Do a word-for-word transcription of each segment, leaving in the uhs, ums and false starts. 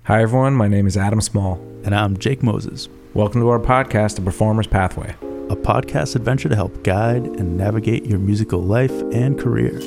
Hi everyone, my name is Adam Small. And I'm Jake Moses. Welcome to our podcast, The Performer's Pathway. A podcast adventure to help guide and navigate your musical life and career.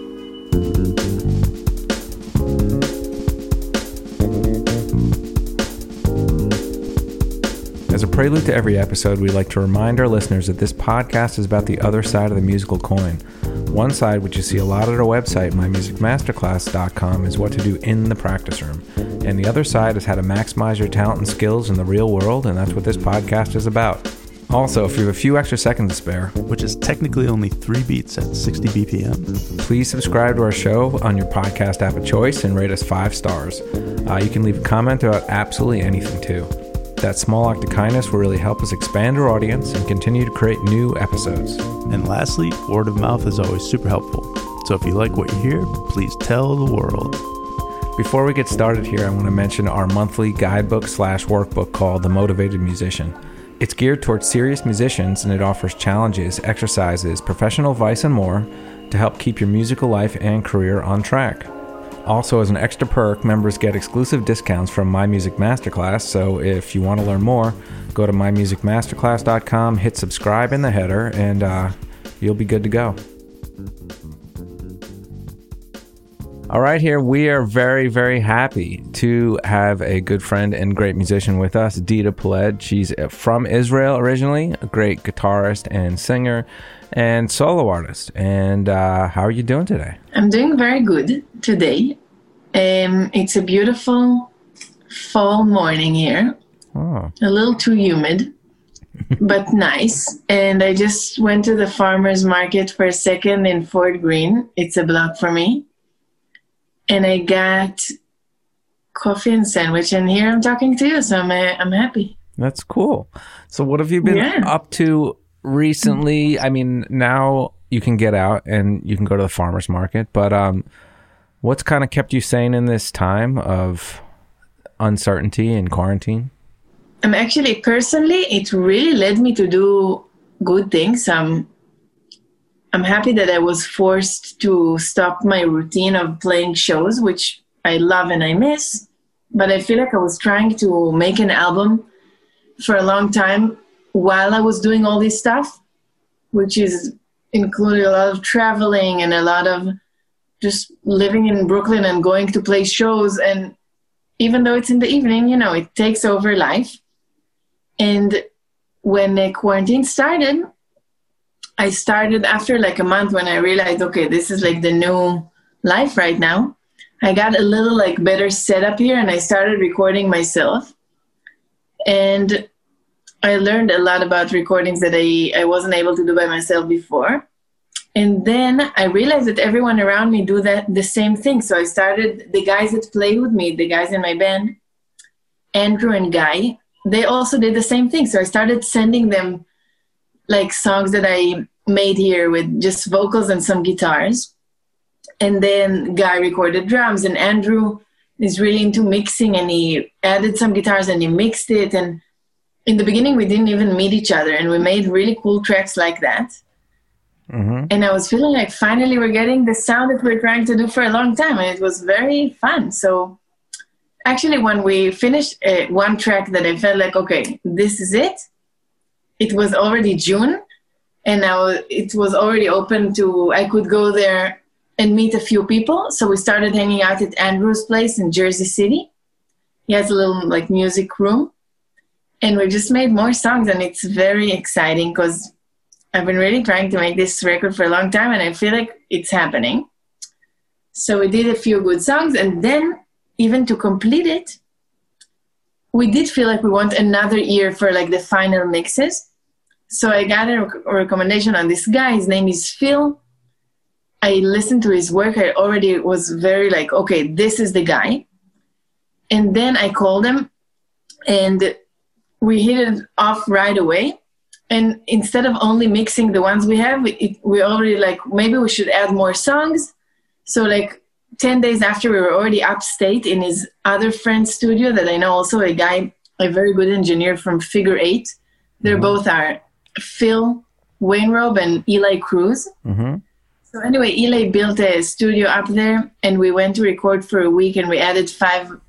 As a prelude to every episode, we like to remind our listeners that this podcast is about the other side of the musical coin. One side, which you see a lot at our website, my music masterclass dot com, is what to do in the practice room. And the other side is how to maximize your talent and skills in the real world, and that's what this podcast is about. Also, if you have a few extra seconds to spare, which is technically only three beats at sixty B P M, please subscribe to our show on your podcast app of choice and rate us five stars. Uh, you can leave a comment about absolutely anything too. That small act of kindness will really help us expand our audience and continue to create new episodes. And lastly, word of mouth is always super helpful. So if you like what you hear, please tell the world. Before we get started here, I want to mention our monthly guidebook slash workbook called The Motivated Musician. It's geared towards serious musicians, and it offers challenges, exercises, professional advice, and more to help keep your musical life and career on track. Also, as an extra perk, members get exclusive discounts from My Music Masterclass, so if you want to learn more, go to my music masterclass dot com, hit subscribe in the header, and uh, you'll be good to go. All right, here we are very, very happy to have a good friend and great musician with us, Dita Peled. She's from Israel originally, a great guitarist and singer and solo artist. And uh, how are you doing today? I'm doing very good today. Um, it's a beautiful fall morning here. Oh. A little too humid, but nice. And I just went to the farmer's market for a second in Fort Greene. It's a block for me. And I got coffee and sandwich, and here I'm talking to you, so I'm uh, I'm happy. That's cool. So what have you been yeah. up to recently? I mean, now you can get out and you can go to the farmer's market, but um, what's kind of kept you sane in this time of uncertainty and quarantine? Um, actually, personally, it really led me to do good things. Um, I'm happy that I was forced to stop my routine of playing shows, which I love and I miss. But I feel like I was trying to make an album for a long time while I was doing all this stuff, which is including a lot of traveling and a lot of just living in Brooklyn and going to play shows. And even though it's in the evening, you know, it takes over life. And when the quarantine started, I started after like a month when I realized, okay, this is like the new life right now. I got a little like better setup here and I started recording myself. And I learned a lot about recordings that I, I wasn't able to do by myself before. And then I realized that everyone around me do that the same thing. So I started, the guys that play with me, the guys in my band, Andrew and Guy, they also did the same thing. So I started sending them like songs that I made here with just vocals and some guitars. And then Guy recorded drums, and Andrew is really into mixing, and he added some guitars and he mixed it. And in the beginning, we didn't even meet each other, and we made really cool tracks like that. Mm-hmm. And I was feeling like finally we're getting the sound that we're trying to do for a long time, and it was very fun. So actually, when we finished uh, one track that I felt like, okay, this is it, it was already June, and now it was already open to, I could go there and meet a few people. So we started hanging out at Andrew's place in Jersey City. He has a little like music room, and we just made more songs, and it's very exciting because I've been really trying to make this record for a long time, and I feel like it's happening. So we did a few good songs, and then even to complete it, we did feel like we want another year for like the final mixes. So I got a, rec- a recommendation on this guy. His name is Phil. I listened to his work. I already was very like, okay, this is the guy. And then I called him, and we hit it off right away. And instead of only mixing the ones we have, it, we already like, maybe we should add more songs. So like ten days after, we were already upstate in his other friend's studio that I know, also a guy, a very good engineer from Figure Eight. They're mm-hmm. both are Phil Wainrobe and Eli Cruz. Mm-hmm. So anyway, Eli built a studio up there, and we went to record for a week, and we added five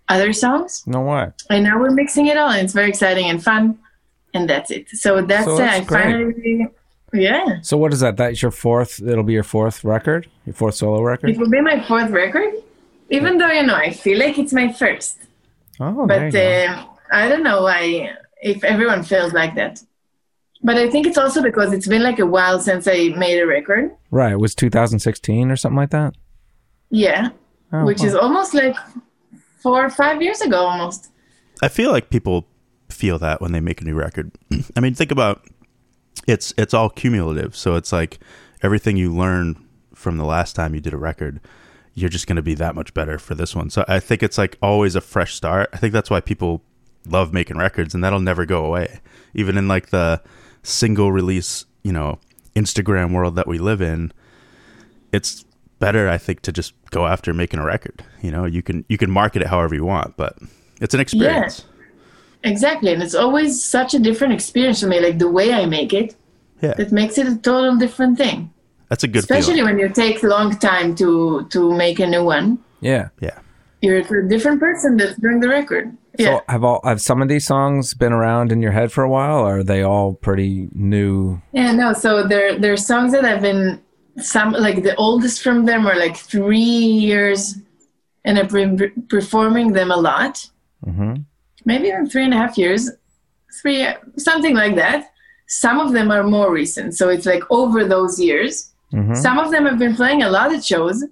other songs. No way. And now we're mixing it all, and it's very exciting and fun. And that's it. So that's, So it. that's I great. finally, yeah. So what is that? That's your fourth, it'll be your fourth record? Your fourth solo record? It will be my fourth record, even though, you know, I feel like it's my first. Oh, there you But go. uh, I don't know why, if everyone feels like that. But I think it's also because it's been like a while since I made a record. Right. It was two thousand sixteen or something like that? Yeah. Oh, which wow. is almost like four or five years ago almost. I feel like people feel that when they make a new record. I mean, think about it's it's all cumulative. So it's like everything you learn from the last time you did a record, you're just going to be that much better for this one. So I think it's like always a fresh start. I think that's why people love making records, and that'll never go away. Even in like the single release, you know, Instagram world that we live in, it's better, I think, to just go after making a record. You know, you can you can market it however you want, but it's an experience. Yeah, exactly. And it's always such a different experience for me, like the way I make it, Yeah, that makes it a total different thing. that's a good Especially feeling. when you take long time to to make a new one. Yeah. Yeah. You're a different person that's doing the record. Yeah. So have all have some of these songs been around in your head for a while, or are they all pretty new? Yeah, no. So there there are songs that I've been some like the oldest from them are like three years, and I've been pre- performing them a lot. Mm-hmm. Maybe even three and a half years, three something like that. Some of them are more recent, so it's like over those years. Mm-hmm. Some of them have been playing a lot at shows,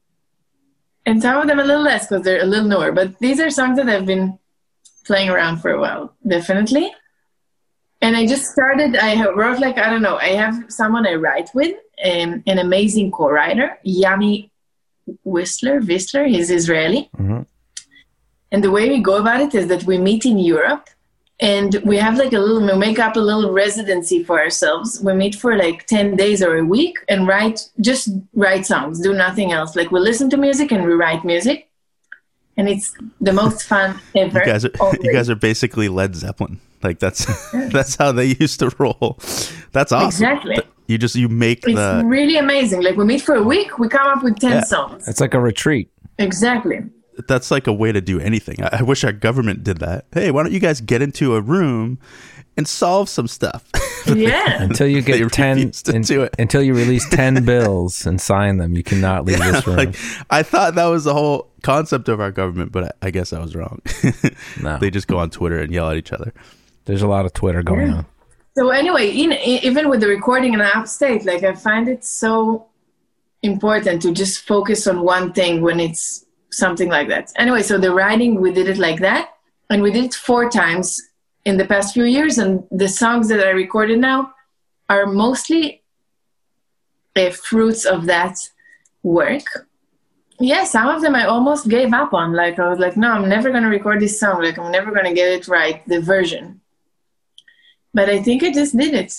and some of them a little less because they're a little newer. But these are songs that I've been playing around for a while, definitely. And I just started, I have wrote like, I don't know, I have someone I write with, um, an amazing co-writer, Yami Whistler, Whistler, he's Israeli. Mm-hmm. And the way we go about it is that we meet in Europe, and we have like a little, we make up a little residency for ourselves. We meet for like ten days or a week and write, just write songs, do nothing else. Like we listen to music and we write music. And it's the most fun ever. You guys are always. you guys are basically Led Zeppelin. Like that's that's how they used to roll. That's awesome. Exactly. Th- You just you make It's the really amazing. Like we meet for a week, we come up with ten Yeah. songs. It's like a retreat. Exactly. that's like a way to do anything. I, I wish our government did that. Hey, why don't you guys get into a room and solve some stuff? Yeah. Until you They get ten, refuse to in- do it. until you release ten bills and sign them, you cannot leave this room. Like I thought that was the whole concept of our government, but I, I guess I was wrong. No. They just go on Twitter and yell at each other. There's a lot of Twitter going Yeah. on. So anyway, in, in, even with the recording in upstate, like I find it so important to just focus on one thing when it's something like that. Anyway, so the writing, we did it like that. And we did it four times in the past few years. And the songs that I recorded now are mostly uh, fruits of that work. Yeah, some of them I almost gave up on. Like I was like, no, I'm never going to record this song. Like I'm never going to get it right, the version. But I think I just did it.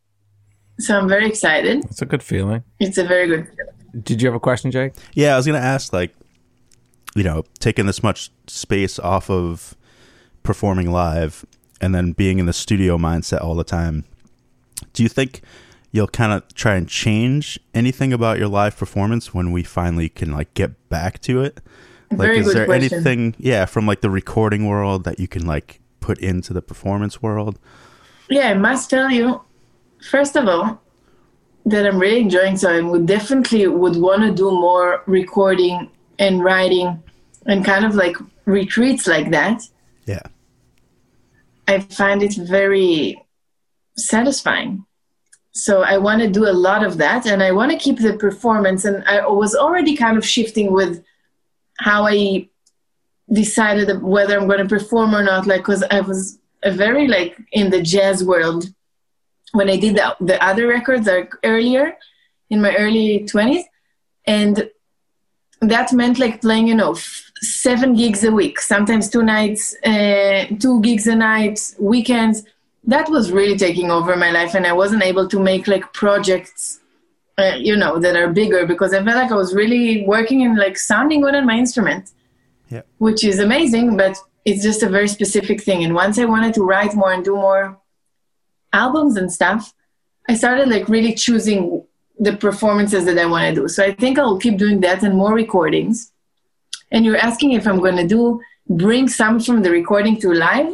So I'm very excited. It's a good feeling. It's a very good feeling. Did you have a question, Jake? Yeah, I was going to ask, like, you know, taking this much space off of performing live and then being in the studio mindset all the time, do you think you'll kind of try and change anything about your live performance when we finally can, like, get back to it? Like, Very is good there question. anything, yeah, from, like, the recording world that you can, like, put into the performance world? Yeah, I must tell you, first of all, that I'm really enjoying. So I would definitely would want to do more recording and writing and kind of like retreats like that. Yeah. I find it very satisfying. So I want to do a lot of that, and I want to keep the performance. And I was already kind of shifting with how I decided whether I'm going to perform or not. Like, because I was a very like in the jazz world when I did the, the other records like earlier in my early twenties, and that meant like playing, you know, f- seven gigs a week, sometimes two nights, uh, two gigs a night, weekends. That was really taking over my life, and I wasn't able to make like projects, uh, you know, that are bigger because I felt like I was really working and like sounding good on my instrument, Yeah. which is amazing, but it's just a very specific thing. And once I wanted to write more and do more albums and stuff, I started like really choosing the performances that I want to do. So I think I'll keep doing that and more recordings. And you're asking if I'm going to do bring some from the recording to live?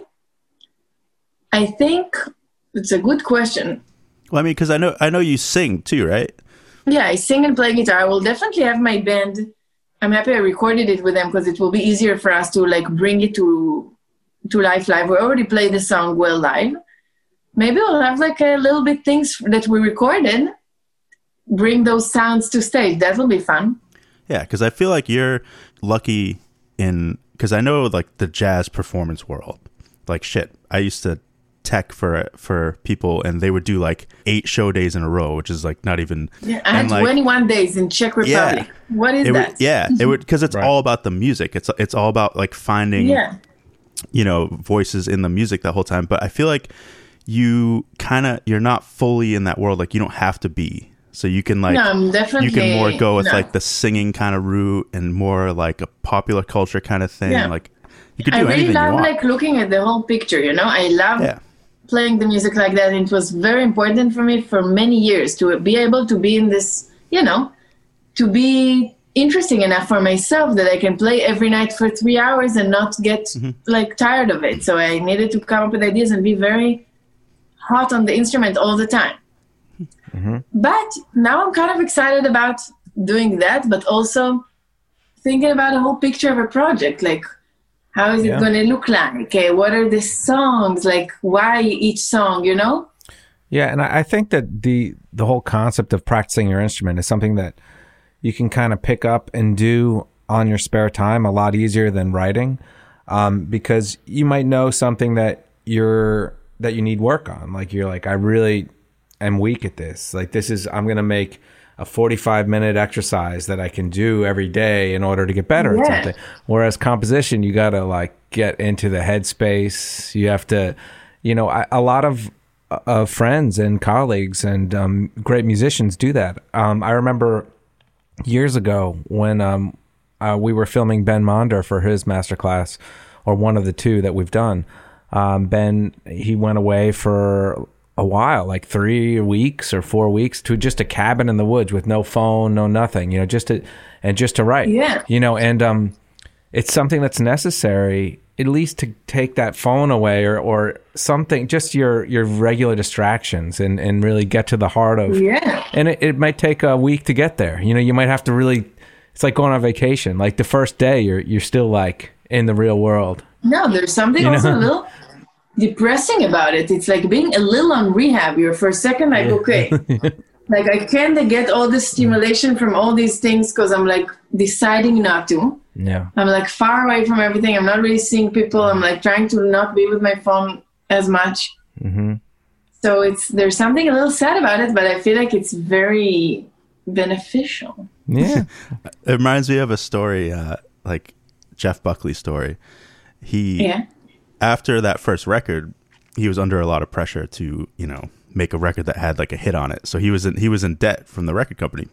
I think it's a good question. Well, I mean, because I know I know you sing too, right? Yeah, I sing and play guitar. I will definitely have my band. I'm happy I recorded it with them because it will be easier for us to like bring it to to live live. We already played the song well live. Maybe we'll have like a little bit things that we recorded, bring those sounds to stage. That will be fun. Yeah, because I feel like you're lucky in, because I know like the jazz performance world, like shit. I used to tech for for people, and they would do like eight show days in a row, which is like not even. Yeah, I had like, twenty-one days in Czech Republic. Yeah, what is it that? Would, yeah, it would, because it's right. all about the music. It's it's all about like finding, yeah. you know, voices in the music the whole time. But I feel like you kind of you're not fully in that world. Like you don't have to be. So you can like no, I'm definitely, you can more go with no. like the singing kind of route and more like a popular culture kind of thing. Yeah. Like you could do I really anything love you want. like looking at the whole picture. You know, I love. Yeah. playing the music like that. And it was very important for me for many years to be able to be in this, you know, to be interesting enough for myself that I can play every night for three hours and not get mm-hmm. like tired of it. So I needed to come up with ideas and be very hot on the instrument all the time. Mm-hmm. But now I'm kind of excited about doing that, but also thinking about the whole picture of a project. Like, how is it yeah. going to look like? Okay, what are the songs? Like, why each song, you know? Yeah, and I think that the the whole concept of practicing your instrument is something that you can kind of pick up and do on your spare time a lot easier than writing, um, because you might know something that you're that you need work on. Like you're like, I really am weak at this. Like this is, I'm going to make a forty-five minute exercise that I can do every day in order to get better yeah. at something. Whereas composition, you got to like get into the headspace. You have to, you know, I, a lot of uh, friends and colleagues and um, great musicians do that. Um, I remember years ago when um, uh, we were filming Ben Monder for his masterclass, or one of the two that we've done. Um, Ben, he went away for a while, like three weeks or four weeks to just a cabin in the woods with no phone, no nothing, you know, just to, and just to write, yeah. you know, and, um, it's something that's necessary at least to take that phone away or, or something, just your, your regular distractions and, and really get to the heart of, yeah. and it, it might take a week to get there. You know, you might have to really, it's like going on vacation. Like the first day you're, you're still like in the real world. No, there's something you also know? a little depressing about it. It's like being a little on rehab. You're for a second like, yeah. okay, like I can't get all this stimulation from all these things because I'm like deciding not to. Yeah. I'm like far away from everything. I'm not really seeing people. I'm like trying to not be with my phone as much. Mm-hmm. So it's there's something a little sad about it, but I feel like it's very beneficial. Yeah. It reminds me of a story, uh, like Jeff Buckley's story. He yeah. After that first record, he was under a lot of pressure to, you know, make a record that had like a hit on it. So he was in, he was in debt from the record company.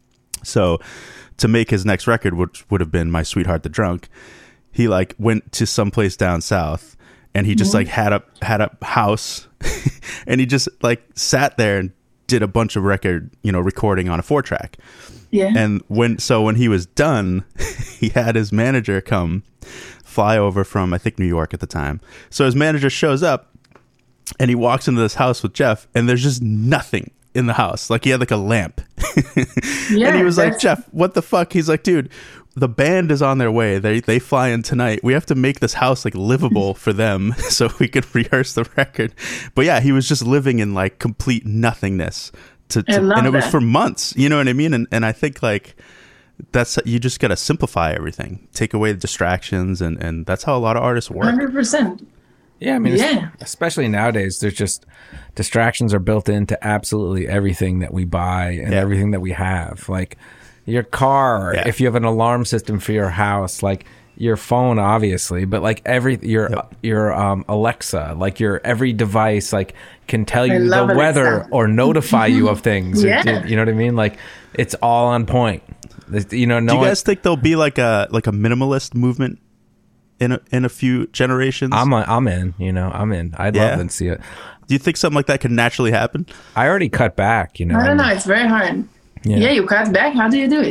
So to make his next record, which would have been My Sweetheart the Drunk, he like went to someplace down south and he just mm-hmm. like had a had a house and he just like sat there and did a bunch of record, you know, recording on a four track. Yeah. And when so when he was done, he had his manager come fly over from, I think, New York at the time. So his manager shows up and he walks into this house with Jeff and there's just nothing in the house. Like he had like a lamp. Yeah, and he was like, Jeff, what the fuck? He's like, dude, the band is on their way. They they fly in tonight. We have to make this house like livable for them so we could rehearse the record. But yeah, he was just living in like complete nothingness. To, to, I love and it was that. for months. You know what I mean? And and I think like that's, you just got to simplify everything, take away the distractions, and and that's how a lot of artists work. one hundred percent. Yeah, I mean, yeah. especially nowadays, there's just distractions are built into absolutely everything that we buy and yeah. everything that we have. Like your car, yeah. if you have an alarm system for your house, like your phone, obviously, but like every your yep. your um, Alexa, like your every device, like can tell you the Alexa. weather or notify you of things. Yeah. Or, you know what I mean? Like it's all on point. You know, no do you guys one, think there'll be like a like a minimalist movement in a, in a few generations? I'm a, I'm in. You know, I'm in. I'd yeah. love to see it. Do you think something like that could naturally happen? I already cut back. You know, I don't know. It's very hard. Yeah, yeah you cut back. How do you do it?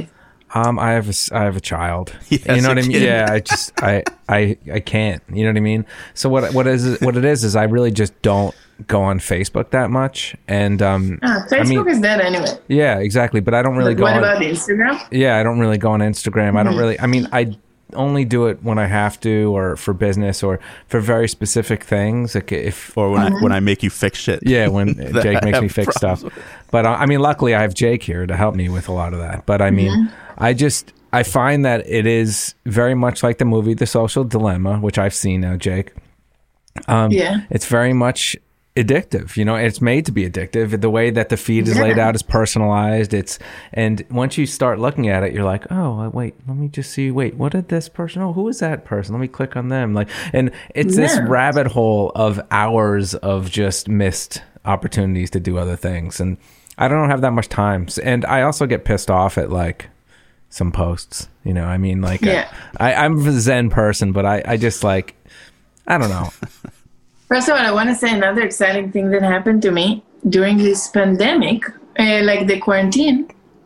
Um, I have a, s- I have a child. He has you know a what I mean? kid. Yeah, I just I, I I can't. You know what I mean? So what what is what it is is I really just don't go on Facebook that much, and um, Ah, Facebook I mean, is dead anyway. yeah, exactly. But I don't really But go. what on, about Instagram? Yeah, I don't really go on Instagram. I don't Mm-hmm. really. I mean, I only do it when I have to, or for business, or for very specific things. Like if Or when Mm-hmm. I when I make you fix shit. yeah, when that Jake I makes have me fix problems stuff. with. But uh, I mean, luckily I have Jake here to help me with a lot of that. But I mean, Mm-hmm. I just I find that it is very much like the movie The Social Dilemma, which I've seen now, Jake. Um, Yeah. it's very much addictive. You know, it's made to be addictive. The way that the feed is laid Yeah. out is personalized. It's and once you start looking at it, you're like, oh, uh, wait, let me just see. Wait, what did this person? Oh, who is that person? Let me click on them. Like, and it's this Yeah. rabbit hole of hours of just missed opportunities to do other things. And I don't have that much time. And I also get pissed off at like some posts. You know, I mean, like, Yeah. I, I'm a Zen person, but I, I just like, I don't know. First of all, I want to say another exciting thing that happened to me during this pandemic, uh, like the quarantine.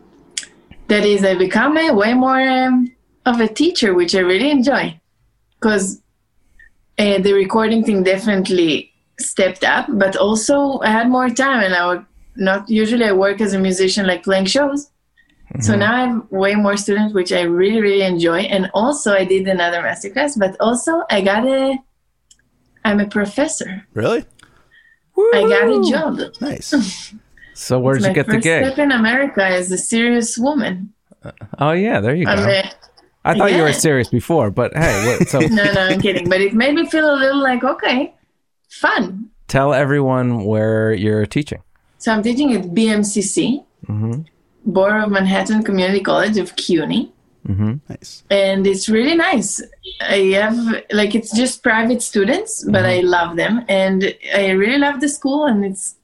That is, I become a way more um, of a teacher, which I really enjoy, because uh, the recording thing definitely stepped up. But also, I had more time, and I would not usually I work as a musician, like playing shows. So now I have way more students, which I really, really enjoy. And also, I did another masterclass, but also I got a. I'm a professor. Really? I got a job. Nice. So where'd It's you my get the first gig? step in America as a serious woman. Oh yeah, there you go. I'm a, I thought you were yeah. serious before, but hey, what, so no, no, I'm kidding. But it made me feel a little like, okay, fun. tell everyone where you're teaching. So I'm teaching at B M C C, Mm-hmm. Borough of Manhattan Community College of CUNY. Mm-hmm. Nice. And it's really nice. I have, like, it's just private students, but I love them. And I really love the school, and it's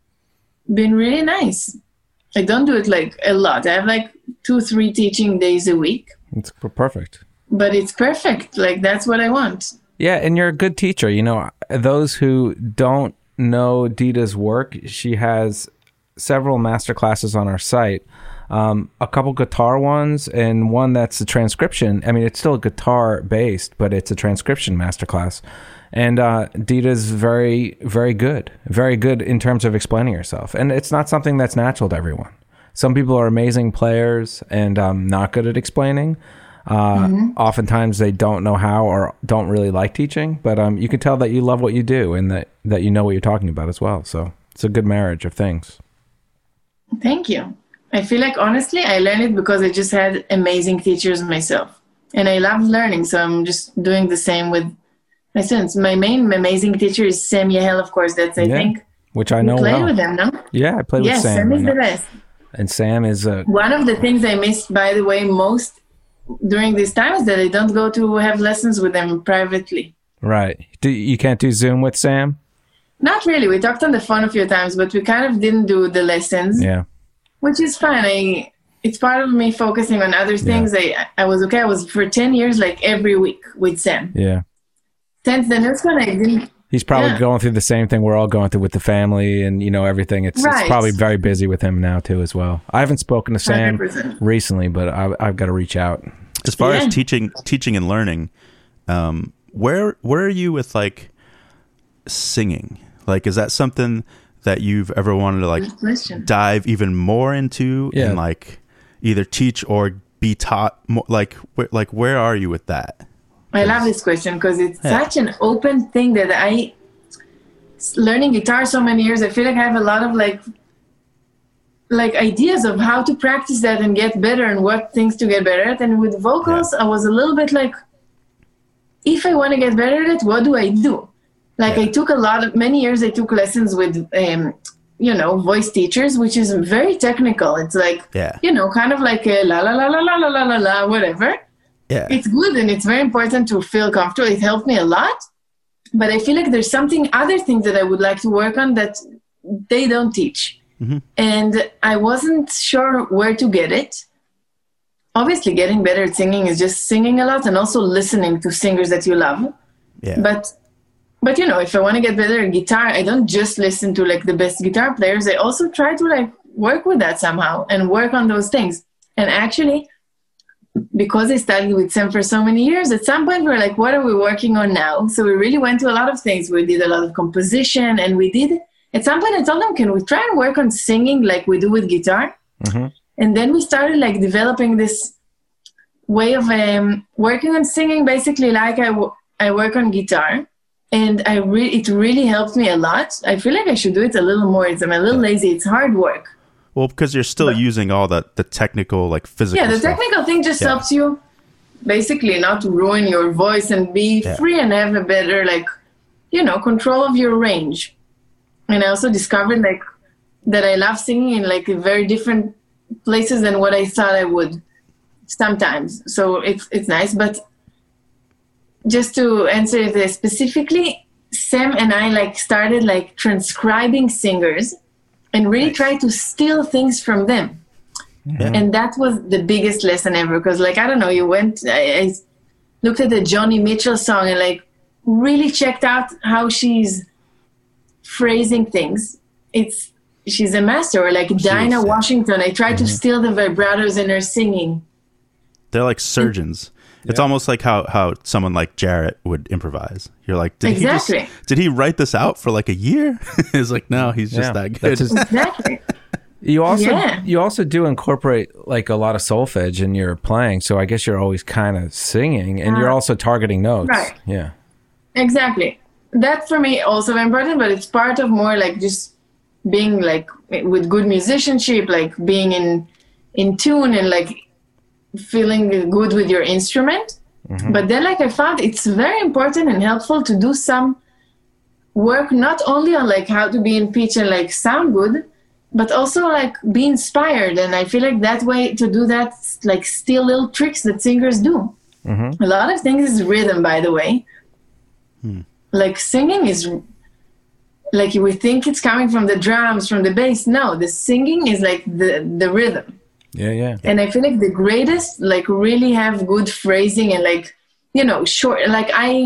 been really nice. I don't do it, like, a lot. I have, like, two, three teaching days a week. It's p- perfect. But it's perfect. Like, that's what I want. Yeah, and you're a good teacher. You know, those who don't know Dita's work, she has several master classes on our site. Um, a couple guitar ones, and one that's a transcription. I mean, it's still guitar based, but it's a transcription masterclass. And uh, Dita's very, very good, very good in terms of explaining herself. And it's not something that's natural to everyone. Some people are amazing players and um, not good at explaining. Uh, Oftentimes they don't know how or don't really like teaching, but um, you can tell that you love what you do and that, that you know what you're talking about as well. So it's a good marriage of things. Thank you. I feel like, honestly, I learned it because I just had amazing teachers myself. And I love learning, so I'm just doing the same with my students. My main amazing teacher is Sam Yahel, of course. That's, I Yeah, think, which I you know played well. with them, no? Yeah, I played Yes, with Sam. Sam I is know. the best. And Sam is a One of the things I missed, by the way, most during this time is that I don't go to have lessons with them privately. right. Do you can't do Zoom with Sam? Not really. We talked on the phone a few times, but we kind of didn't do the lessons, Yeah. which is fine. I, it's part of me focusing on other things. I, I was okay. I was for ten years, like every week with Sam. Yeah. Since the next one, I didn't. He's probably Yeah. going through the same thing we're all going through with the family and, you know, everything. It's, it's Right. probably very busy with him now, too, as well. I haven't spoken to Sam one hundred percent. recently, but I, I've got to reach out. As far Yeah. as teaching, teaching and learning, um, where where are you with like singing? Like, is that something that you've ever wanted to like Good question. dive even more into Yeah. and like either teach or be taught more? Like, wh- like where are you with that? I love this question because it's Yeah. such an open thing that I, learning guitar so many years, I feel like I have a lot of like, like ideas of how to practice that and get better and what things to get better at. And with vocals, I was a little bit like, if I want to get better at it, what do I do? Like Yeah. I took a lot of, many years I took lessons with, um, you know, voice teachers, which is very technical. It's like, Yeah, you know, kind of like a la la la la la la la la la, whatever. yeah, It's good and it's very important to feel comfortable. It helped me a lot. But I feel like there's something, other things that I would like to work on that they don't teach. Mm-hmm. And I wasn't sure where to get it. Obviously, getting better at singing is just singing a lot and also listening to singers that you love. yeah. But, but you know, if I want to get better at guitar, I don't just listen to like the best guitar players. I also try to like work with that somehow and work on those things. And actually, because I studied with Sam for so many years, at some point we were like, what are we working on now? So we really went to a lot of things. We did a lot of composition, and we did, at some point I told them, can we try and work on singing like we do with guitar? Mm-hmm. And then we started like developing this way of um, working on singing, basically like I, w- I work on guitar. And I re- it really helped me a lot. I feel like I should do it a little more. It's, I'm a little lazy. It's hard work. Well, because you're still but, using all the, the technical, like physical Yeah, the stuff. technical thing just yeah. helps you basically not ruin your voice and be yeah. free and have a better, like, you know, control of your range. And I also discovered, like, that I love singing in, like, very different places than what I thought I would sometimes. So it's it's nice. But just to answer this specifically, Sam and I, like, started, like, transcribing singers and really nice. Try to steal things from them. Yeah. And that was the biggest lesson ever. Because, like, I don't know, you went, I, I looked at the Joni Mitchell song and, like, really checked out how she's phrasing things. It's, she's a master. Or, like, Jeez, Dinah yeah. Washington, I tried mm-hmm. to steal the vibratos in her singing. They're like surgeons. It's yeah. almost like how, how someone like Jarrett would improvise. You're like, did exactly. he just, did he write this out for like a year? It's like, no, he's just yeah, that good. His... Exactly. You also yeah. you also do incorporate like a lot of solfege in your playing, so I guess you're always kind of singing, and uh, you're also targeting notes. Right. Yeah. Exactly. That for me also very important, but it's part of more like just being like with good musicianship, like being in in tune and like feeling good with your instrument. Mm-hmm. But then, like, I found it's very important and helpful to do some work not only on like how to be in pitch and like sound good, but also like be inspired. And I feel like that way to do that, like, steal little tricks that singers do. Mm-hmm. A lot of things is rhythm, by the way. Hmm. Like singing is like, we think it's coming from the drums, from the bass. No, the singing is like the the rhythm. Yeah, yeah. And I feel like the greatest, like, really have good phrasing and, like, you know, short. Like, I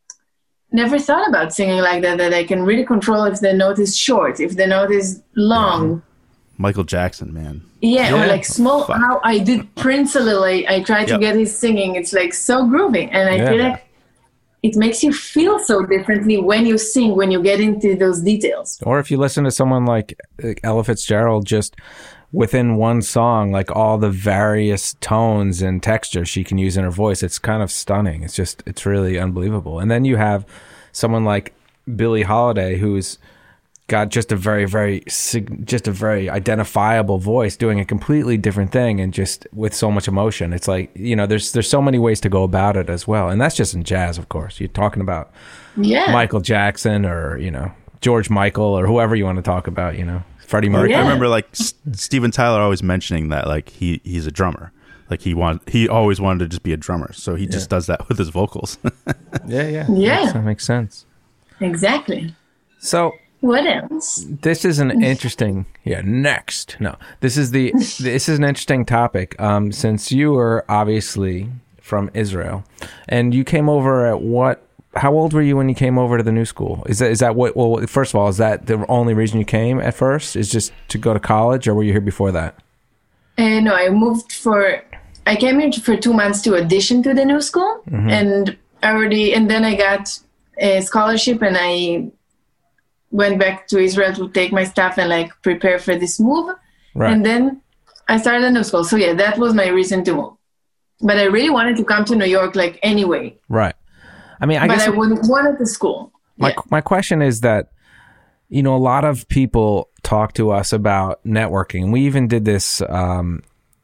never thought about singing like that, that I can really control if the note is short, if the note is long. Yeah. Michael Jackson, man. Yeah, yeah. or like small, Fuck. how I did Prince a little. I, I tried to yep. get his singing. It's, like, so groovy. And I yeah. feel like it makes you feel so differently when you sing, when you get into those details. Or if you listen to someone like, like Ella Fitzgerald, just within one song, like all the various tones and textures she can use in her voice, it's kind of stunning. It's just, it's really unbelievable. And then you have someone like Billie Holiday, who's got just a very, very, just a very identifiable voice, doing a completely different thing, and just with so much emotion. It's like, you know, there's there's so many ways to go about it as well. And that's just in jazz, of course. You're talking about yeah. Michael Jackson, or, you know, George Michael, or whoever you want to talk about, you know. Freddie Mercury. Yeah. I remember like S- Steven Tyler always mentioning that, like, he he's a drummer. Like he want he always wanted to just be a drummer, so he just yeah. does that with his vocals. yeah, yeah, yeah. That makes sense. Exactly. So what else? This is an interesting. Yeah, next. No, this is the this is an interesting topic. Um, since you were obviously from Israel, and you came over at what? How old were you when you came over to the new school? Is that is that what? Well, first of all, is that the only reason you came at first? Is just to go to college, or were you here before that? Uh, no, I moved for. I came here for two months to audition to the new school, mm-hmm. and already, and then I got a scholarship, and I went back to Israel to take my stuff and like prepare for this move, right. And then I started a new school. So yeah, that was my reason to move. But I really wanted to come to New York, like anyway. Right. I mean, I but guess I wouldn't wanted the school. My yeah. my question is that, you know, a lot of people talk to us about networking. We even did this um,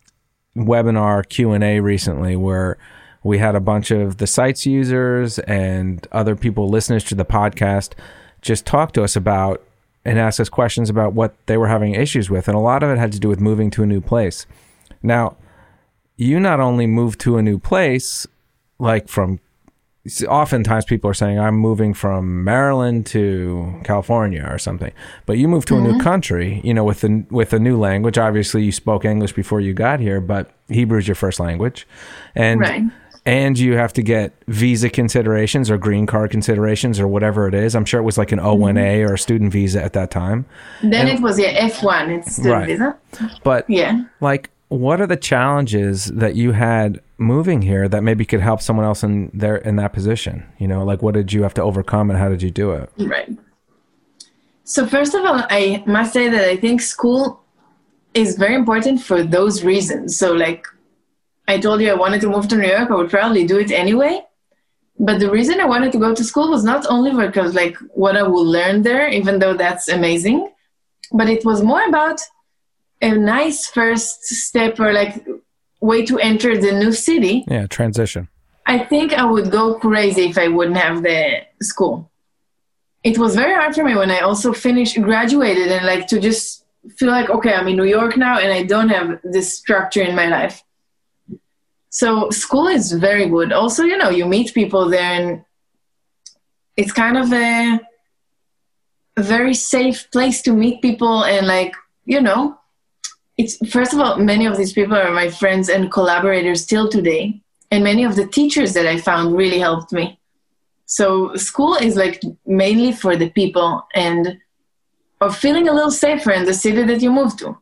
webinar Q and A recently where we had a bunch of the site's users and other people, listeners to the podcast, just talk to us about and ask us questions about what they were having issues with. And a lot of it had to do with moving to a new place. Now, you not only moved to a new place, like from oftentimes people are saying, I'm moving from Maryland to California or something, but you moved to mm-hmm. a new country, you know, with the, with a new language. Obviously you spoke English before you got here, but Hebrew is your first language. And, right. and you have to get visa considerations or green card considerations or whatever it is. I'm sure it was like an O one A mm-hmm. or a student visa at that time. Then and, it was, yeah, F one. It's student right. visa. But yeah, like, what are the challenges that you had moving here that maybe could help someone else in there in that position? You know, like what did you have to overcome and how did you do it? Right. So first of all, I must say that I think school is very important for those reasons. So like I told you I wanted to move to New York, I would probably do it anyway. But the reason I wanted to go to school was not only because like what I will learn there, even though that's amazing, but it was more about a nice first step or like way to enter the new city. Yeah, transition. I think I would go crazy if I wouldn't have the school. It was very hard for me when I also finished, graduated, and like to just feel like, okay, I'm in New York now and I don't have this structure in my life. So school is very good. Also, you know, you meet people there and it's kind of a, a very safe place to meet people. And like, you know, it's first of all, many of these people are my friends and collaborators still today. And many of the teachers that I found really helped me. So school is like mainly for the people and of feeling a little safer in the city that you move to.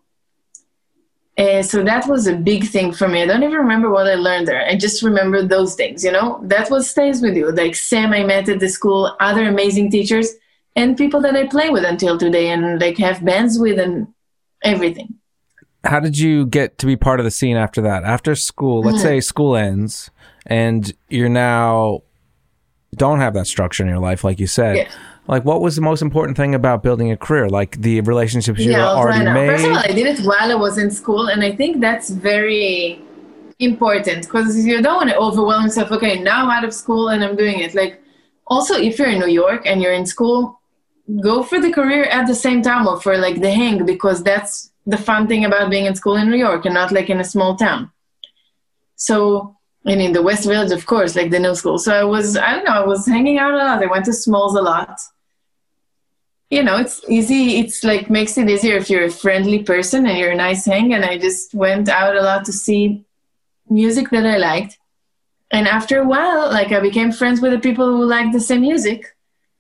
Uh, so that was a big thing for me. I don't even remember what I learned there. I just remember those things, you know? That's what stays with you. Like Sam I met at the school, other amazing teachers, and people that I play with until today and like have bands with and everything. How did you get to be part of the scene after that? After school, let's say school ends and you're now don't have that structure in your life, like you said. Yeah. Like, what was the most important thing about building a career? Like the relationships you yeah, already made? First of all, I did it while I was in school, and I think that's very important because you don't want to overwhelm yourself. Okay, now I'm out of school and I'm doing it. Like, also, if you're in New York and you're in school, go for the career at the same time or for like the hang, because that's the fun thing about being in school in New York and not like in a small town. So, and in the West Village, of course, like the new school. So I was, I don't know, I was hanging out a lot. I went to Smalls a lot. You know, it's easy. It's like makes it easier if you're a friendly person and you're a nice hang. And I just went out a lot to see music that I liked. And after a while, like I became friends with the people who liked the same music.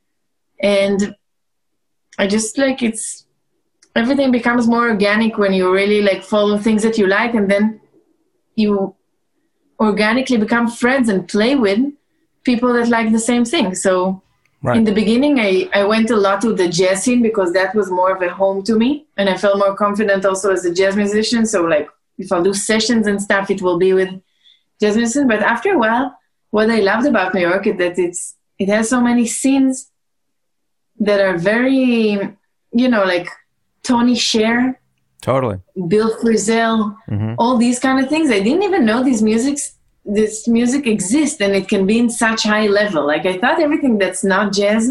And I just like, it's, everything becomes more organic when you really like follow things that you like. And then you organically become friends and play with people that like the same thing. So right. In the beginning, I, I went a lot to the jazz scene because that was more of a home to me. And I felt more confident also as a jazz musician. So like if I'll do sessions and stuff, it will be with jazz musicians. But after a while, what I loved about New York is that it's it has so many scenes that are very, you know, like Tony Sher. Totally. Bill Frisell, mm-hmm. all these kind of things. I didn't even know these musics this music exists and it can be in such high level. Like I thought everything that's not jazz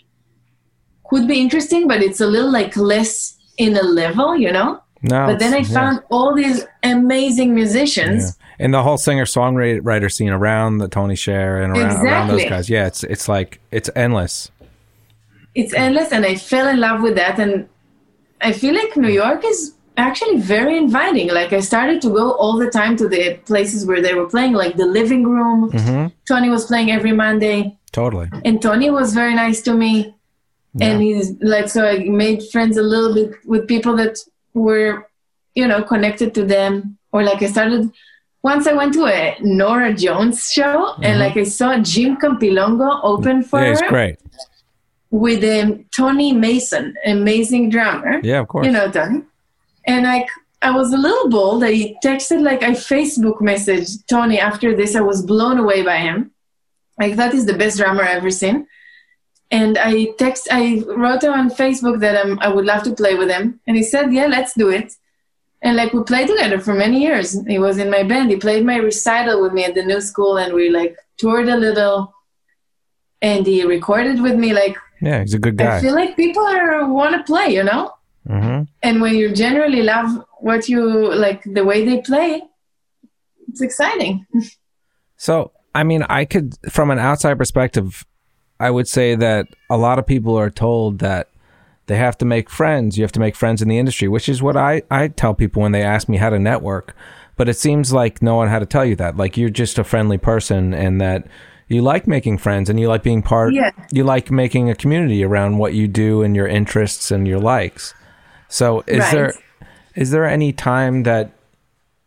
could be interesting, but it's a little like less in a level, you know? No, but then I found yeah. all these amazing musicians. Yeah. And the whole singer-songwriter scene around the Tony Sher and around, exactly. around those guys. Yeah, it's it's like, it's endless. It's endless and I fell in love with that. And I feel like New York is actually very inviting. Like I started to go all the time to the places where they were playing, like the living room. Mm-hmm. Tony was playing every Monday. Totally. And Tony was very nice to me. Yeah. And he's like, so I made friends a little bit with people that were, you know, connected to them. Or like I started, once I went to a Nora Jones show mm-hmm. and like I saw Jim Campilongo open for yeah, her. Yeah, he's great. With um, Tony Mason, amazing drummer. Yeah, of course. You know Tony. And like, I was a little bold. I texted, like, I Facebook messaged Tony after this. I was blown away by him. I thought he's the best drummer I've ever seen. And I text, I wrote him on Facebook that um, I would love to play with him. And he said, yeah, let's do it. And like, we played together for many years. He was in my band. He played my recital with me at the new school. And we like toured a little. And he recorded with me. Like, yeah, he's a good guy. I feel like people are want to play, you know? Mm-hmm. And when you generally love what you like, the way they play, it's exciting. So, I mean, I could, from an outside perspective, I would say that a lot of people are told that they have to make friends. You have to make friends in the industry, which is what I, I tell people when they ask me how to network. But it seems like no one had to tell you that. Like, you're just a friendly person and that you like making friends and you like being part, yeah. you like making a community around what you do and your interests and your likes. So is right. there is there any time that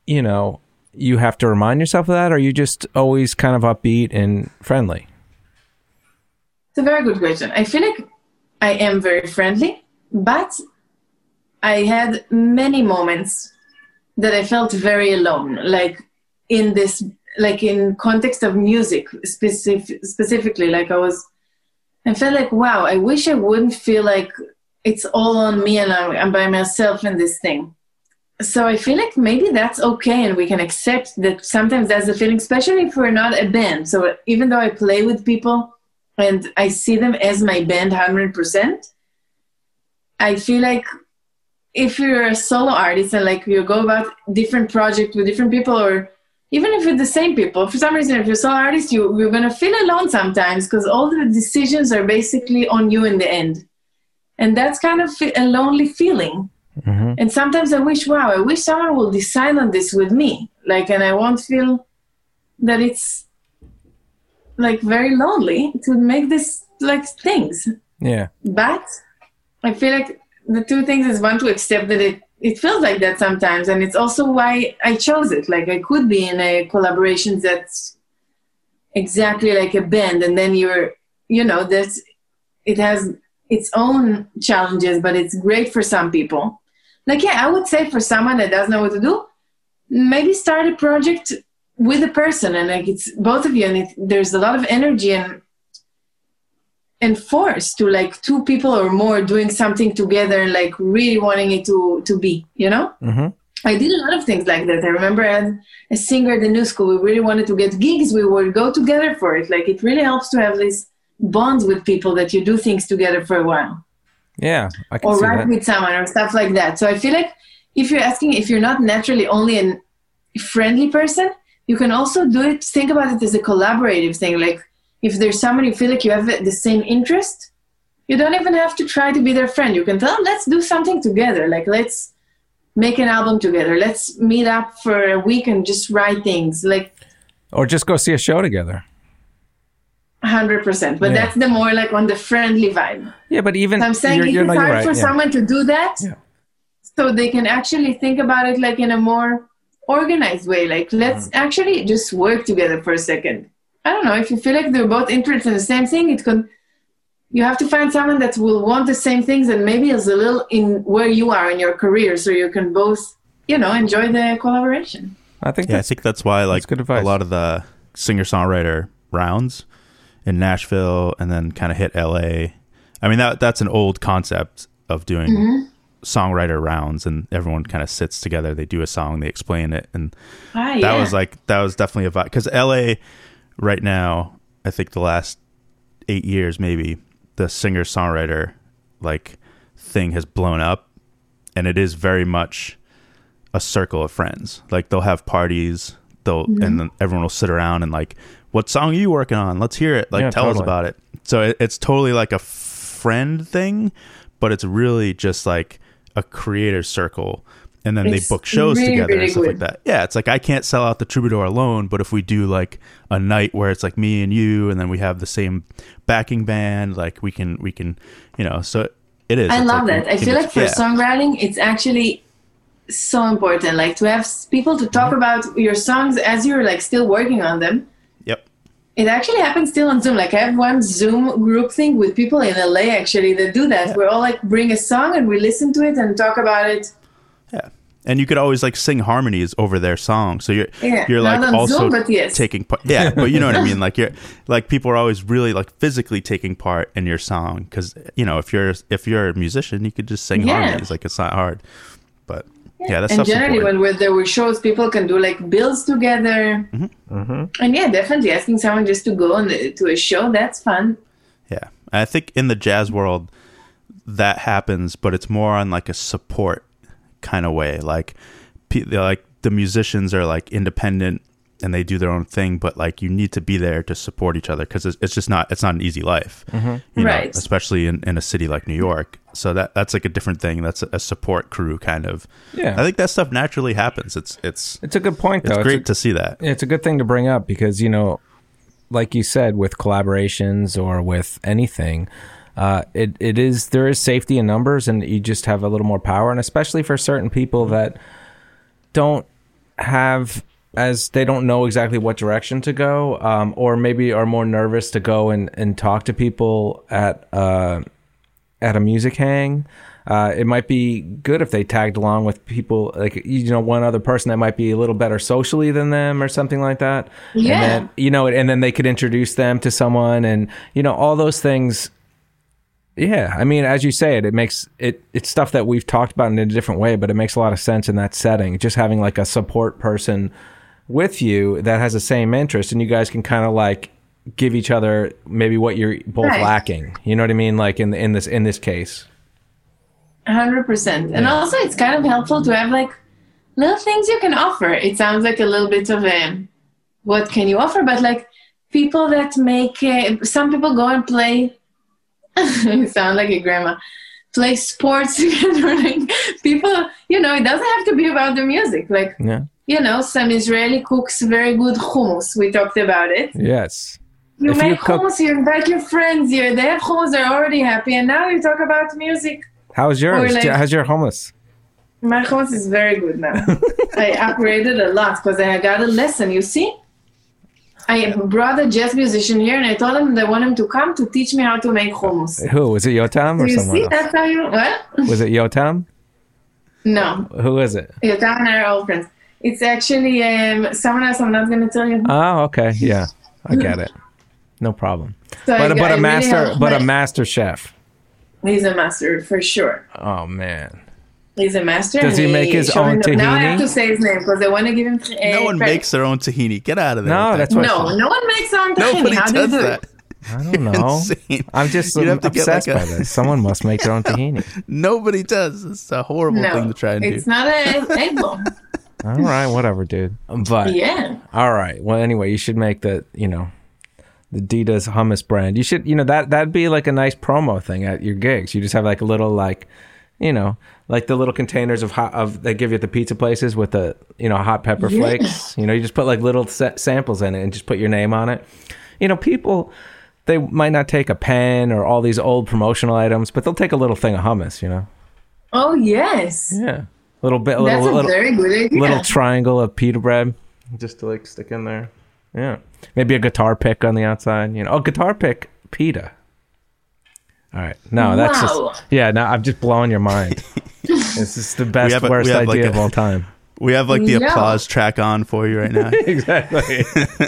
you know, you have to remind yourself of that, or are you just always kind of upbeat and friendly? It's a very good question. I feel like I am very friendly, but I had many moments that I felt very alone, like in this, like in context of music specific, specifically, like I was, I felt like, wow, I wish I wouldn't feel like it's all on me and I'm, I'm by myself in this thing. So I feel like maybe that's okay, and we can accept that sometimes that's the feeling, especially if we're not a band. So even though I play with people and I see them as my band one hundred percent, I feel like if you're a solo artist and like you go about different projects with different people, or even if it's the same people, for some reason, if you're a solo artist, you, you're going to feel alone sometimes because all the decisions are basically on you in the end. And that's kind of a lonely feeling. Mm-hmm. And sometimes I wish, wow, I wish someone will decide on this with me. Like, and I won't feel that it's like very lonely to make this like things. Yeah. But I feel like the two things is one, to accept that it, it feels like that sometimes. And it's also why I chose it. Like I could be in a collaboration that's exactly like a band. And then you're, you know, that's, it has its own challenges, but it's great for some people. Like, yeah, I would say for someone that doesn't know what to do, maybe start a project with a person, and like it's both of you, and it, there's a lot of energy and and force to like two people or more doing something together and like really wanting it to to be, you know? Mm-hmm. I did a lot of things like that. I remember I had a singer at the new school. We really wanted to get gigs. We would go together for it. Like it really helps to have these bonds with people that you do things together for a while. Yeah, I can or see write that. with someone or stuff like that. So I feel like if you're asking, if you're not naturally only a friendly person, you can also do it, think about it as a collaborative thing. Like if there's someone you feel like you have the same interest, you don't even have to try to be their friend. You can tell them, let's do something together. Like let's make an album together. Let's meet up for a week and just write things. Like, or just go see a show together. one hundred percent. But yeah. that's the more like on the friendly vibe. Yeah, but even... So I'm saying you're, it's you're, no, hard right. for yeah. someone to do that, yeah. so they can actually think about it like in a more organized way. Like, let's mm-hmm. actually just work together for a second. I don't know, if you feel like they're both interested in the same thing, it could... You have to find someone that will want the same things and maybe is a little in where you are in your career, so you can both, you know, enjoy the collaboration. I think yeah, I think that's why like good advice. A lot of the singer-songwriter rounds in Nashville and then kind of hit L A. I mean, that that's an old concept of doing mm-hmm. songwriter rounds, and everyone kind of sits together, they do a song, they explain it, and ah, that yeah. was like that was definitely a vibe, because L A right now, I think the last eight years maybe, the singer-songwriter like thing has blown up, and it is very much a circle of friends. Like they'll have parties, they'll mm-hmm. and then everyone will sit around and like, what song are you working on? Let's hear it. Like yeah, tell totally. us about it. So it, it's totally like a friend thing, but it's really just like a creator circle. And then it's they book shows really, together really and stuff good. Like that. Yeah, it's like I can't sell out the Troubadour alone, but if we do like a night where it's like me and you, and then we have the same backing band, like we can we can, you know. So it is. I love like, that. I feel like for yeah. songwriting, it's actually so important. Like to have people to talk mm-hmm. about your songs as you're like still working on them. Yep. It actually happens still on Zoom. Like I have one Zoom group thing with people in L A actually that do that. Yeah. We're all like bring a song and we listen to it and talk about it. Yeah. And you could always like sing harmonies over their song. So you're yeah. you're like Not on also Zoom, but yes. taking part. Yeah, but you know what I mean? Like you're like people are always really like physically taking part in your song, cuz you know, if you're if you're a musician, you could just sing yeah. harmonies, like it's not hard. But yeah, yeah that's and generally important. when there were shows, people can do like bills together. Mm-hmm. Mm-hmm. And yeah, definitely asking someone just to go on the, to a show, that's fun. Yeah. I think in the jazz world that happens, but it's more on like a support kind of way. Like like the musicians are like independent and they do their own thing, but like you need to be there to support each other, because it's, it's just not it's not an easy life, mm-hmm. you know, right? Especially in, in a city like New York. So that that's like a different thing. That's a, a support crew kind of. Yeah, I think that stuff naturally happens. It's it's it's a good point though. It's great it's a, to see that. It's a good thing to bring up, because you know, like you said, with collaborations or with anything, uh, it it is there is safety in numbers, and you just have a little more power, and especially for certain people that don't have, as they don't know exactly what direction to go, um, or maybe are more nervous to go and, and talk to people at uh, at a music hang, uh, it might be good if they tagged along with people, like, you know, one other person that might be a little better socially than them or something like that. Yeah. And then, you know, and then they could introduce them to someone, and, you know, all those things. Yeah, I mean, as you say it, it makes it. It's stuff that we've talked about in a different way, but it makes a lot of sense in that setting. Just having like a support person with you that has the same interest, and you guys can kind of like give each other maybe what you're both right. lacking. You know what I mean? Like in in this in this case, one hundred percent. And also, it's kind of helpful to have like little things you can offer. It sounds like a little bit of a what can you offer, but like people that make uh, some people go and play. You sound like a grandma. Play sports together. Like people, you know, it doesn't have to be about the music. Like, yeah. you know, some Israeli cooks very good hummus. We talked about it. Yes. You If make you cook- hummus, you invite your friends here. They have hummus, they're already happy. And now you talk about music. How's yours? Or like- How's your hummus? My hummus is very good now. I upgraded a lot because I got a lesson, you see? I brought a jazz musician here and I told him that I want him to come to teach me how to make hummus. Who was it? Yotam or You someone see, else? that's how you, what? Was it Yotam? No, Who is it? Yotam and I are old friends. It's actually um, someone else I'm not going to tell you. Oh, okay. Yeah, I get it. No problem. So I But got- but I a really master helped but a my- master chef. He's a master for sure. Oh man. He's a master. Does and he make his showed own me- Now I have tahini? to say his name because I want to give him. Uh, No one credit. makes their own tahini. Get out of there. No, with that's that. what No, no one makes their own tahini. Nobody How do you does do that. it? I don't know. Insane. I'm just You'd have to get obsessed like a- by this. Someone must make their own tahini. Nobody does. It's a horrible No, thing to try and it's do. not a able. All right, whatever, dude. But Yeah. all right. Well, anyway, you should make the, you know, the Dita's hummus brand. You should, you know, that that'd be like a nice promo thing at your gigs. You just have like a little like, you know, like the little containers of hot of they give you at the pizza places with the, you know, hot pepper Yeah. flakes. You know, you just put like little sa- samples in it and just put your name on it. You know, people, they might not take a pen or all these old promotional items, but they'll take a little thing of hummus. You know, Oh yes. yeah, little bit, a That's little a little, very good idea. little triangle of pita bread just to like stick in there. Yeah, maybe a guitar pick on the outside. You know, oh, guitar pick pita. All right, no, that's Wow. just yeah. No, I'm just blowing your mind. This is the best have a- worst we have, like, idea a- of all time. We have like the No. applause track on for you right now. Exactly.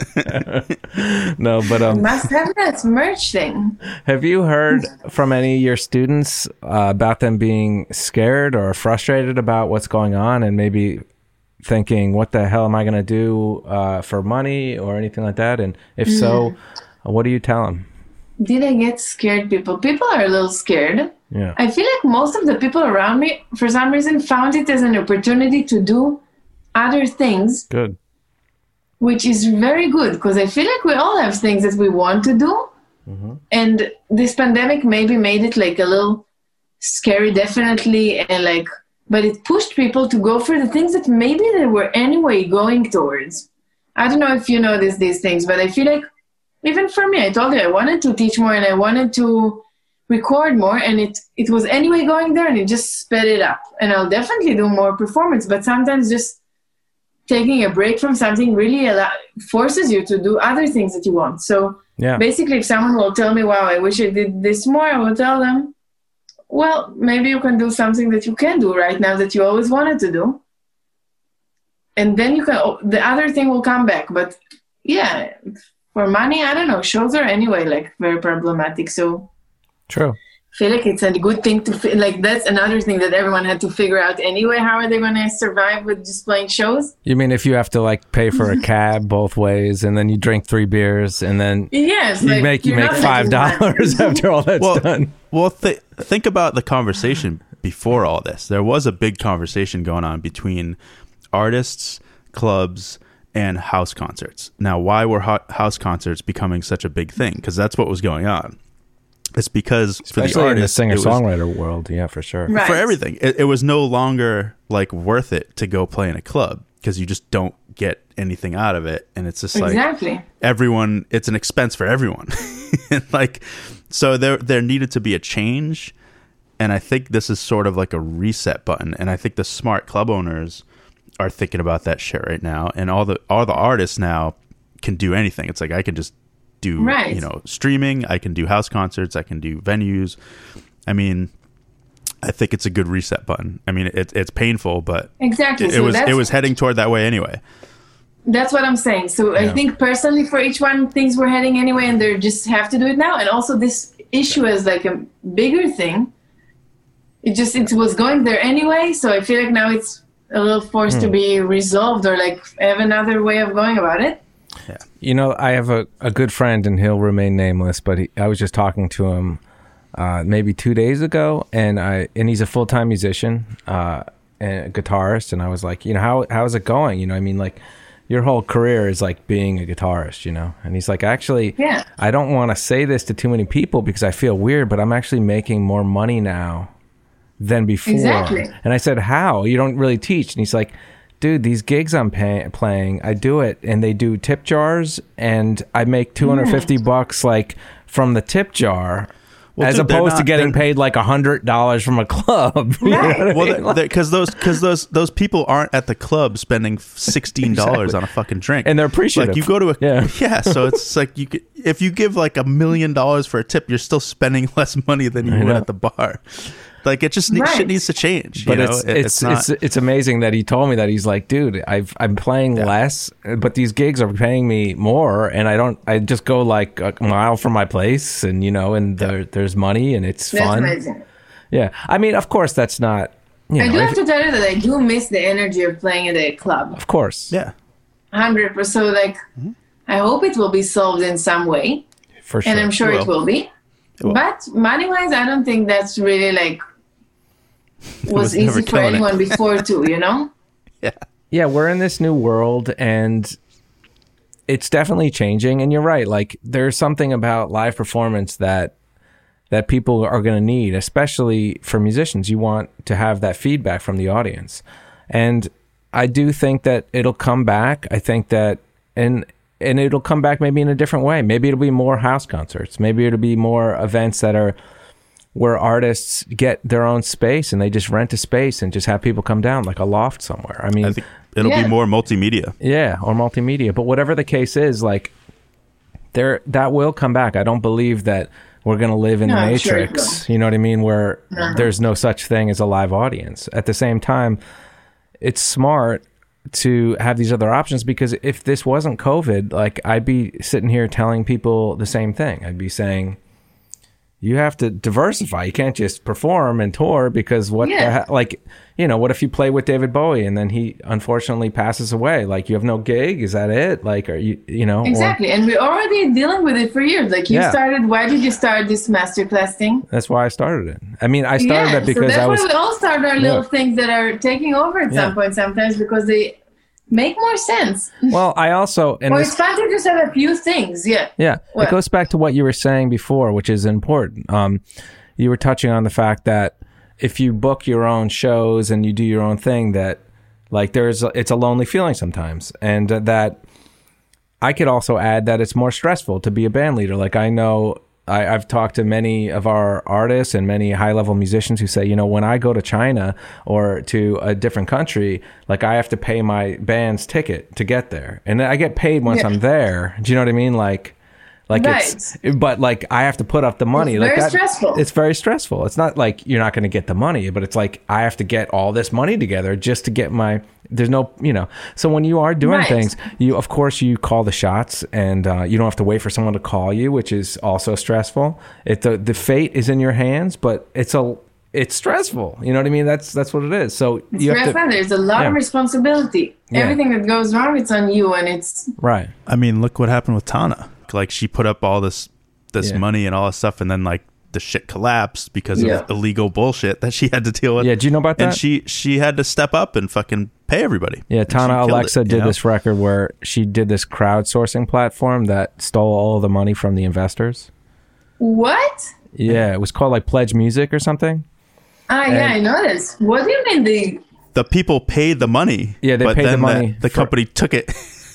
No, but um, Must have that merch thing. have you heard from any of your students uh, about them being scared or frustrated about what's going on, and maybe thinking, "What the hell am I going to do uh, for money or anything like that?" And if so, what do you tell them? Did I get scared people? People are a little scared. Yeah. I feel like most of the people around me, for some reason, found it as an opportunity to do other things, Good. which is very good because I feel like we all have things that we want to do. And this pandemic maybe made it like a little scary, definitely. And like, but it pushed people to go for the things that maybe they were anyway going towards. I don't know if you notice these things, but I feel like even for me, I told you I wanted to teach more and I wanted to record more, and it it was anyway going there, and it just sped it up. And I'll definitely do more performance, but sometimes just taking a break from something really allow, forces you to do other things that you want. So Yeah. basically, if someone will tell me, wow, I wish I did this more, I will tell them, well, maybe you can do something that you can do right now that you always wanted to do. And then you can, the other thing will come back. But yeah, for money, I don't know, shows are anyway like very problematic. So True. I feel like it's a good thing to, fi- like that's another thing that everyone had to figure out anyway. How are they going to survive with just playing shows? You mean if you have to like pay for a cab both ways, and then you drink three beers, and then Yes. you like, make you you're make not five making money. dollars after all that's Well, done? well, th- think about the conversation before all this. There was a big conversation going on between artists, clubs, and house concerts. Now, why were ho- house concerts becoming such a big thing? Because that's what was going on. It's because Especially for the in the artists, it was- singer-songwriter world, yeah, for sure. Right. for everything, it, it was no longer like worth it to go play in a club because you just don't get anything out of it, and it's just like Exactly. everyone. It's an expense for everyone. And like, so there there needed to be a change, and I think this is sort of like a reset button. And I think the smart club owners are thinking about that shit right now, and all the all the artists now can do anything. It's like I can just do Right. you know streaming. I can do house concerts. I can do venues. I mean, I think it's a good reset button. I mean, it, it's painful, but Exactly. it, it So was it that's- was heading toward that way anyway. That's what I'm saying. So Yeah. I think personally for each one, things were heading anyway, and they just have to do it now. And also this issue is like a bigger thing. It just, it was going there anyway. So I feel like now it's a little forced Hmm. to be resolved or like have another way of going about it. You know, I have a, a good friend, and he'll remain nameless, but he, I was just talking to him uh, maybe two days ago, and I and he's a full time musician uh, and a guitarist, and I was like, you know, how how is it going? You know, I mean, like your whole career is like being a guitarist, you know, and he's like, actually, Yeah. I don't want to say this to too many people because I feel weird, but I'm actually making more money now than before. Exactly. And I said, how? You don't really teach. And he's like, dude, these gigs I'm pay- playing, I do it, and they do tip jars, and I make two hundred fifty bucks like from the tip jar, Well, as dude, they're opposed to not- getting they're- paid like a hundred dollars from a club. You know Right. what I Well, mean? Like- because those because those those people aren't at the club spending sixteen dollars Exactly. on a fucking drink, And they're appreciative. Like you go to a Yeah. yeah, so it's like you could, if you give like a million dollars for a tip, you're still spending less money than you I would know. at the bar. Like it just ne- Right. shit needs to change. But you know? it's, It- it's not. it's it's amazing that he told me that. He's like, dude, I've I'm playing less, but these gigs are paying me more, and I don't. I just go like a mile from my place, and you know, and there, there's money, and it's That's fun. amazing. Yeah, I mean, of course, that's not. You I know, do if- have to tell you that I do miss the energy of playing at a club. of course, yeah. one hundred percent. So like, I hope it will be solved in some way. for sure. And I'm sure It it will. will be. will. But money wise, I don't think that's really like was, was never easy for killing it. anyone before too, you know? Yeah. Yeah, we're in this new world, and it's definitely changing. And you're right. Like, there's something about live performance that that people are going to need, especially for musicians. You want to have that feedback from the audience, and I do think that it'll come back. I think that and and it'll come back maybe in a different way. Maybe it'll be more house concerts. Maybe it'll be more events that are where artists get their own space and they just rent a space and just have people come down, like a loft somewhere. I mean, I think it'll Yeah. be more multimedia. yeah, or multimedia. But whatever the case is, like there that will come back. I don't believe that we're going to live in No, the I'm sure it Matrix. You know what I mean? Where there's no such thing as a live audience. At the same time, it's smart to have these other options, because if this wasn't COVID, like I'd be sitting here telling people the same thing. I'd be saying, you have to diversify. You can't just perform and tour, because what Yeah. the he- like, you know, what if you play with David Bowie and then he unfortunately passes away? Like, you have no gig. Is that it? Like, are you, you know, or- Exactly. And we're already dealing with it for years. Like you Yeah. started, why did you start this masterclass thing? that's why I started it. I mean, I started yeah, it because so that's I was, why we all start our little things that are taking over at Yeah. some point sometimes, because they make more sense. well, I also, and Or this, it's fun to just have a few things. Yeah. yeah, What? it goes back to what you were saying before, which is important. Um, you were touching on the fact that if you book your own shows and you do your own thing, that like there's, a, it's a lonely feeling sometimes. And uh, that I could also add that it's more stressful to be a band leader. Like I know I, I've talked to many of our artists and many high level musicians who say, you know, when I go to China or to a different country, like I have to pay my band's ticket to get there. And I get paid once Yeah. I'm there. Do you know what I mean? Like, like it's, but like I have to put up the money. It's like very that, stressful. It's very stressful. It's not like you're not going to get the money, but it's like I have to get all this money together just to get my. There's no, you know. So when you are doing Right. things, you of course you call the shots, and uh, you don't have to wait for someone to call you, which is also stressful. It the the fate is in your hands, but it's a it's stressful. You know what I mean? That's that's what it is. So It's you very have to fun. There's a lot of Yeah. responsibility. Yeah. Everything that goes wrong, it's on you, and it's right. I mean, look what happened with Tana. Like she put up all this this Yeah. money and all this stuff, and then like the shit collapsed because Yeah. of illegal bullshit that she had to deal with. Yeah, do you know about And that? she she had to step up and fucking pay everybody. Yeah, And she Tana killed Alexa it, you did know? this record where she did this crowdsourcing platform that stole all the money from the investors. what? Yeah, it was called like Pledge Music or something. Ah, yeah, I And- noticed. What do you mean the? The people paid the money. Yeah, they but paid the then money The, the for- company took it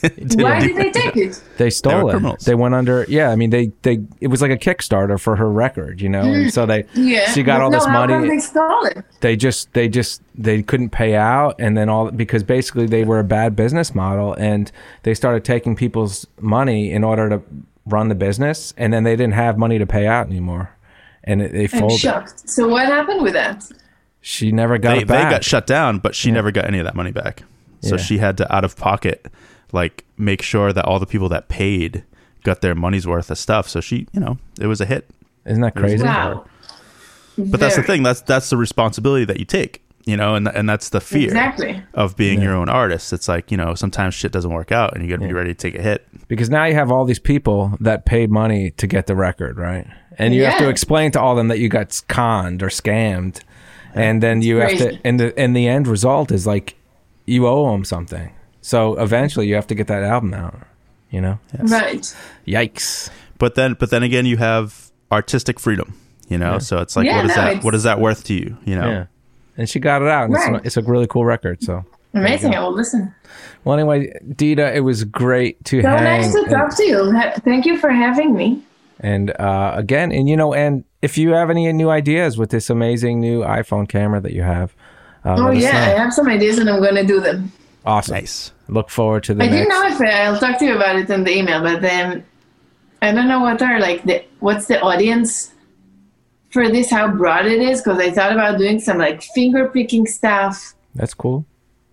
Why did they take it? They stole were it. criminals. They went under. Yeah, I mean, they they it was like a Kickstarter for her record, you know. And so they Yeah. she got But all no, this how money. come they stole it? They just they just they couldn't pay out, and then all because basically they were a bad business model, and they started taking people's money in order to run the business, and then they didn't have money to pay out anymore, and it, they I'm folded. shocked. So what happened with that? She never got They, it back. they got shut down, but she never got any of that money back. So Yeah. she had to, out of pocket, like make sure that all the people that paid got their money's worth of stuff. So she, you know, it was a hit. Isn't that crazy? Wow. But that's the thing. That's that's the responsibility that you take, you know, and and that's the fear Exactly. of being Yeah. your own artist. It's like, you know, sometimes shit doesn't work out, and you got to be ready to take a hit. Because now you have all these people that paid money to get the record, right? And you have to Yeah. explain to all of them that you got conned or scammed, and then you have crazy. to. And the and the end result is like you owe them something. So eventually you have to get that album out. You know? Right. Yikes! But then, but then again, you have artistic freedom, you know. So it's like, Yeah, what is no, that? it's- What is that worth to you? You know. Yeah. And she got it out. And Right. it's, it's a really cool record. So. Amazing. I will listen. Well, anyway, Dita, it was great to So hang. nice to and- talk to you. Ha- Thank you for having me. And uh, again, and you know, and if you have any new ideas with this amazing new iPhone camera that you have, uh, Oh let us yeah, I know. have some ideas and I'm going to do them. Awesome. Nice. Look forward to the I next. didn't know if I, I'll talk to you about it in the email, but then I don't know what are like the what's the audience for this, how broad it is, because I thought about doing some like finger picking stuff. That's cool.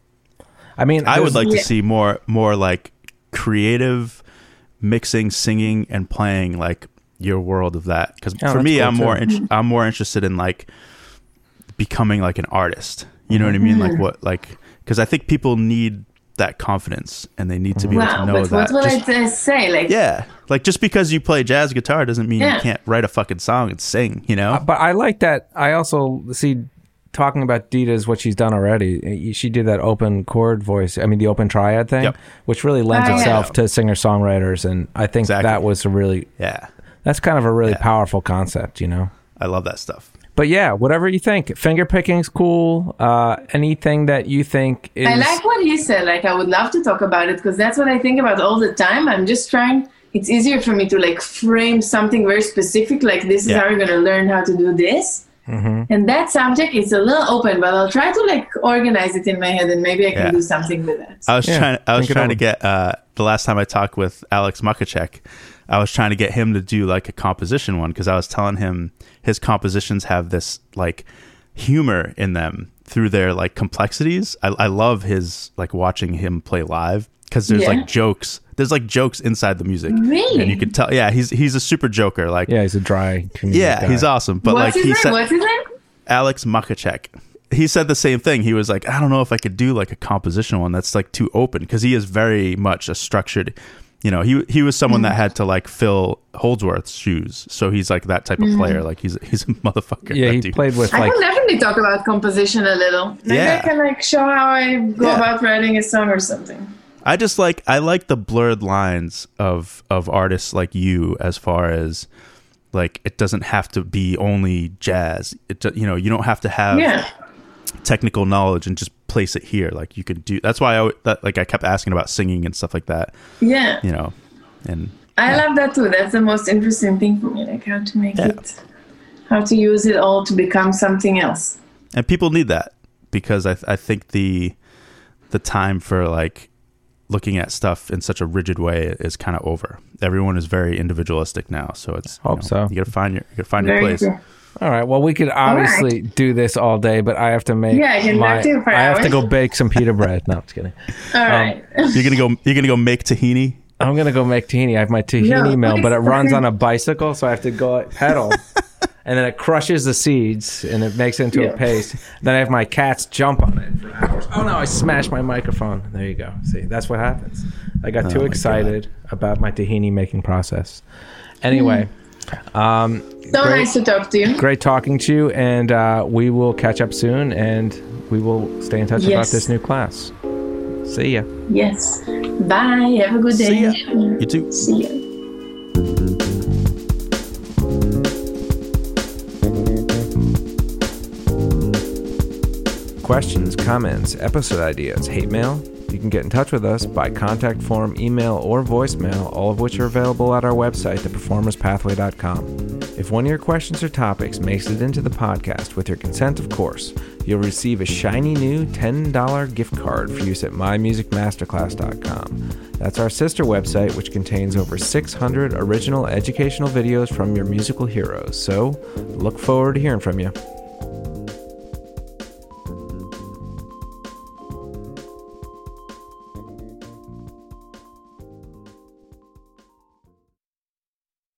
I mean, I would there's- like Yeah. to see more more like creative mixing, singing, and playing, like your world of that. Because Oh, for that's me, cool I'm too. more in, I'm more interested in like becoming like an artist. You know what I mean? Like what like because I think people need that confidence and they need to be able Wow, to know but that. what will Just- I uh, say? Like, yeah, like just because you play jazz guitar doesn't mean Yeah. you can't write a fucking song and sing. You know? But I like that. I also see talking about Dita's what she's done already. She did that open chord voice. I mean, the open triad thing, Yep. which really lends Oh, yeah. itself to singer songwriters, and I think Exactly. that was a really yeah, that's kind of a really Yeah. powerful concept, you know. I love that stuff. But yeah, whatever you think, finger picking's cool. Uh, anything that you think is I like what he said. Like, I would love to talk about it because that's what I think about all the time. I'm just trying. It's easier for me to like frame something very specific. Like, this is Yeah. how you're gonna learn how to do this. Mm-hmm. And that subject is a little open, but I'll try to like organize it in my head, and maybe I can Yeah. do something with it. I was Yeah, trying. I was think it trying to over. get uh, the last time I talked with Alex Makacek, I was trying to get him to do like a composition one because I was telling him his compositions have this like humor in them through their like complexities. I, I love his like watching him play live because there's Yeah. like jokes. There's like jokes inside the music, Really? and you can tell. Yeah, he's he's a super joker. Like yeah, he's a dry comedic yeah, guy. he's awesome. But What's like his he name? said, What's his name? Alex Makacek. He said the same thing. He was like, I don't know if I could do like a composition one that's like too open because he is very much a structured, you know, he he was someone that had to like fill Holdsworth's shoes. So he's like that type of player. Like he's he's a motherfucker. Yeah, that he dude. played with I like can definitely talk about composition a little. Maybe Yeah. I can like show how I go Yeah. about writing a song or something. I just like I like the blurred lines of of artists like you as far as like it doesn't have to be only jazz. It do- you know, you don't have to have Yeah. technical knowledge and just place it here. Like you could do. That's why I al- that like I kept asking about singing and stuff like that. Yeah. You know, and I love that too. That's the most interesting thing for me, like how to make Yeah. it, how to use it all to become something else. and people need that because I th- I think the the time for like looking at stuff in such a rigid way is kind of over. Everyone is very individualistic now, so it's you Hope know, so. You gotta find your you gotta find your Very place. true. All right. Well, we could obviously do this all day, but I have to make. Yeah, I can my, talk to you for I have to hours. go bake some pita bread. No, I'm just kidding. All right. You're gonna go. You're gonna go make tahini. I'm gonna go make tahini. I have my tahini No, mill, but it please. runs on a bicycle, so I have to go like, pedal, and then it crushes the seeds and it makes it into Yeah. a paste. Then I have my cats jump on it for hours. Oh no! I smashed my microphone. There you go. See, that's what happens. I got Oh too my excited about my tahini making process. Anyway, um, So great. nice to talk to you. great talking to you, and uh, we will catch up soon, and we will stay in touch about Yes. this new class. See ya. Yes. Bye. Have a good day. See ya. You too. See ya. Questions, comments, episode ideas, hate mail? You can get in touch with us by contact form, email, or voicemail, all of which are available at our website, the performers pathway dot com. If one of your questions or topics makes it into the podcast, with your consent, of course, you'll receive a shiny new ten dollars gift card for use at my music masterclass dot com. That's our sister website, which contains over six hundred original educational videos from your musical heroes. So, look forward to hearing from you.